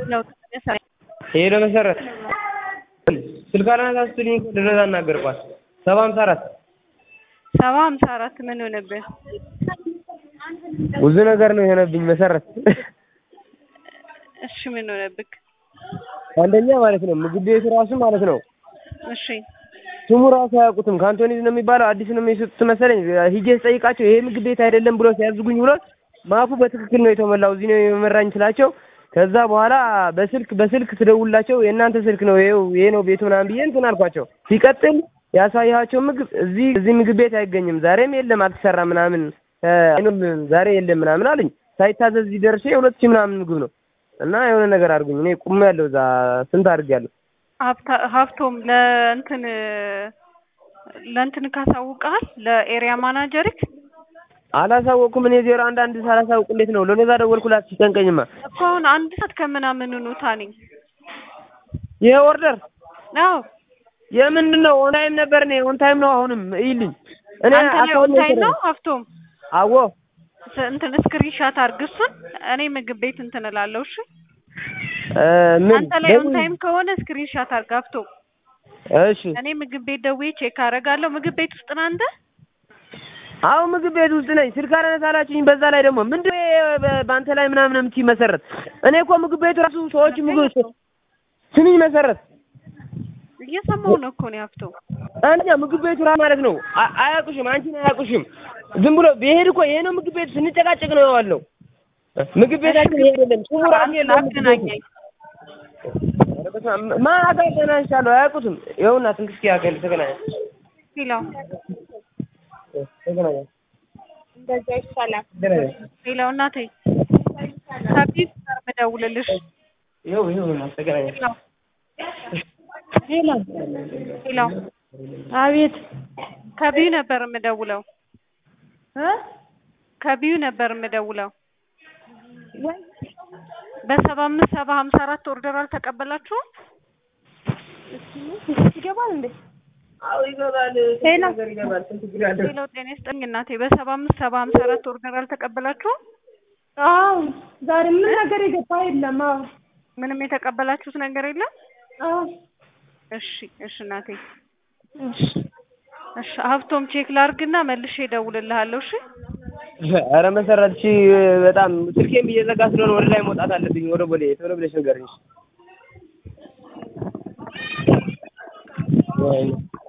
ነው ተሰራ ሄሎ መሰረት ስልክ አላነሳችልኝ እኮ ድረስ አናገርኳት 754 ምን ሆነብህ? ብዙ ነገር ነው የሆነብኝ መሰረት። እሺ ምን ሆነብህ? አንደኛ ማለት ነው ምግብ ቤቱ ራሱ ማለት ነው እሺ ስሙ ራሱ አያውቁትም። ካንቶኒዝ ነው የሚባለው አዲስ ነው የሚሰጡት መሰለኝ። ሂጄ ስጠይቃቸው ይሄ ምግብ ቤት አይደለም ብሎ ሲያዝጉኝ ብሎ ማፉ በትክክል ነው የተሞላው እዚህ ነው የመራኝ ስላቸው ከዛ በኋላ በስልክ ትደውላቸው የእናንተ ስልክ ነው ይሄ ነው ቤቱ ምናምን ብዬ እንትን አልኳቸው። ሲቀጥል ያሳያቸው ምግብ እዚህ ምግብ ቤት አይገኝም ዛሬም የለም አልተሰራም ምናምን አይኖርም ዛሬ የለም ምናምን አለኝ። ሳይታዘዝ ይደርሽ 2000 ምናምን ምግብ ነው እና የሆነ ነገር አድርጉኝ። እኔ ቁም ያለው እዛ ስንት አድርጌያለሁ። ሀብቶም ለእንትን ካሳውቃል ለኤሪያ ማናጀርክ አላሳወኩም። እኔ 01 ሳላሳውቅ እንዴት ነው ለነዛ ደወልኩላት ሲጨንቀኝማ እኮ አሁን አንድ ሰዓት ከምናምን ነው ታኒ ይሄ ኦርደር ነው የምንድነው? ኦን ታይም ነበር ነው ኦን ታይም ነው። አሁንም ይልኝ እኔ ኦን ታይም ነው ሀብቶም አዎ እንትን ስክሪንሻት አድርግሱን እኔ ምግብ ቤት እንትን እላለሁ። እሺ ምን አንተ ላይ ኦን ታይም ከሆነ ስክሪንሻት አድርግ ሀብቶም። እሺ እኔ ምግብ ቤት ደውዬ ቼክ አደርጋለሁ። ምግብ ቤት ውስጥ ነህ አንተ? አዎ ምግብ ቤት ውስጥ ነኝ። ስልክ አላነሳላችሁኝ። በዛ ላይ ደግሞ ምንድነው ባንተ ላይ ምናምን የምትይ መሰረት? እኔ እኮ ምግብ ቤቱ ራሱ ሰዎች ምግብ ስሚኝ መሰረት እየሰማሁ ነው እኮ ነው ሀብቶም። አንኛ ምግብ ቤቱ ራሱ ማለት ነው አያውቁሽም፣ አንቺን አያውቁሽም። ዝም ብሎ ቢሄድ እኮ ይሄ ነው ምግብ ቤቱ ስንጨቃጨቅ ነው ያለው። ምግብ ቤታችን ይሄ አይደለም ስሙ ራሱ የለም። አገናኘኝ ማታ ገናኝቻለሁ አያውቁትም። ይኸውና ትንክስኪ ያገል ተገናኘ ሄሎ ተገናኘ እንደዛ ይሻላል። ሄሎ እናቴ ከቢብ ጋር መደውልልሽ ይኸውና ተገናኘ ሄሎ ሄሎ አቤት ከቢዩ ነበር የምደውለው ከቢዩ ነበር የምደውለው። በ7554 ኦርደር አልተቀበላችሁም? ይገባል እንዴ? አዎ ይገባል። ሄሎ ጤና ይስጥልኝ እናቴ። በ7554 ኦርደር አልተቀበላችሁም? አዎ ዛሬ ምን ነገር የገባ የለም። አዎ ምንም የተቀበላችሁት ነገር የለም? አዎ እሺ እናቴ እሺ ሀብቶም ቼክ ላድርግና መልሼ እደውልልሃለሁ። እሺ ኧረ መሰረት እሺ በጣም ስልኬን እየዘጋ ስለሆነ ወደ ላይ መውጣት አለብኝ። ወደ ቦሌ ቶሎ ብለሽ ንገሪኝ።